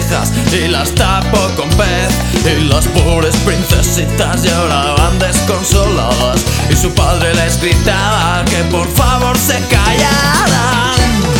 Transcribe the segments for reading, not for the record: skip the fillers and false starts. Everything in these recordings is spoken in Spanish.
botijas y las tapo con pez. Y las pobres princesitas lloraban desconsoladas y su padre les gritaba que por favor se callaran.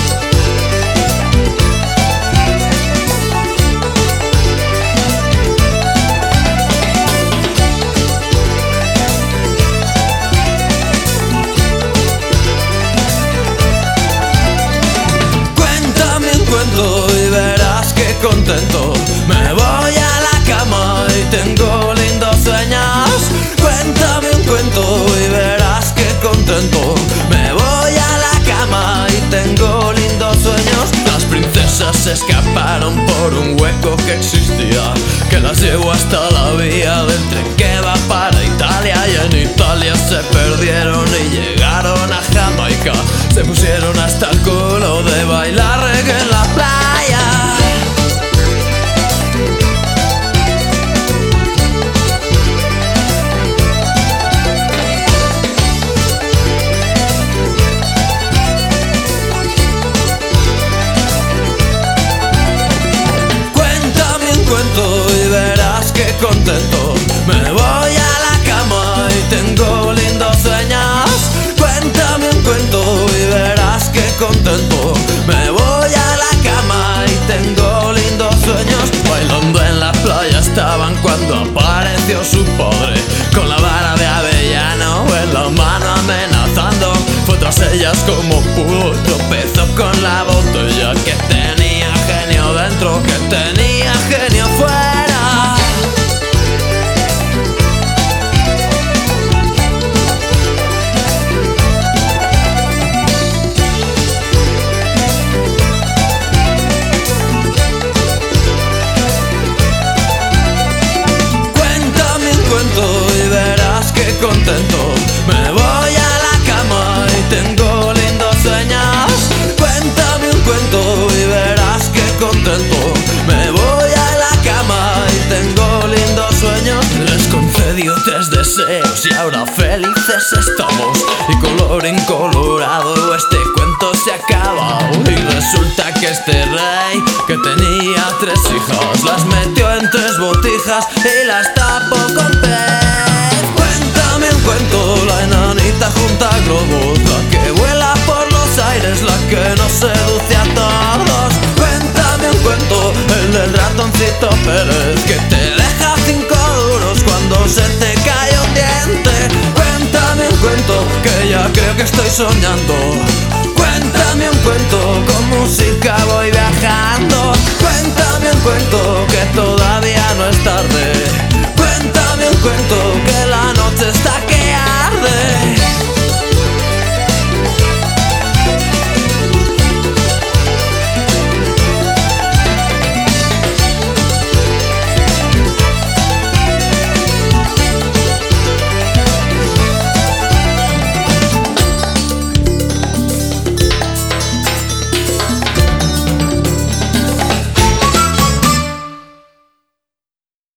Y verás que contento me voy a la cama y tengo lindos sueños. Cuéntame un cuento y verás que contento me voy a la cama y tengo lindos sueños. Las princesas se escaparon por un hueco que existía, que las llevó hasta la vía del tren que va para Italia. Y en Italia se perdieron y llegaron a Jamaica. Se pusieron hasta el culo de bailar reggae en la playa. Cuéntame un cuento y verás que contento me voy a la cama y tengo lindos sueños. Cuéntame un cuento y verás que contento me voy a la cama y tengo lindos sueños. Bailando en la playa estaban cuando apareció su padre con la vara de avellano en la mano amenazando. Fue tras ellas como pudo, tropezó con la botella que tenía genio dentro, que tenía genio fuera. Y verás que contento me voy a la cama y tengo lindos sueños. Cuéntame un cuento y verás que contento me voy a la cama y tengo lindos sueños. Les concedió 3 deseos y ahora felices estamos. Y colorín colorado este cuento se acaba. Y resulta que este rey que tenía 3 hijas las metió en 3 botijas y las tapó con pez. Cuéntame un cuento, la enanita junta globos, la que vuela por los aires, la que nos seduce a todos. Cuéntame un cuento, el del ratoncito Pérez, que te deja 5 duros cuando se te cae un diente. Cuéntame un cuento, que ya creo que estoy soñando. Cuéntame un cuento, con música voy viajando.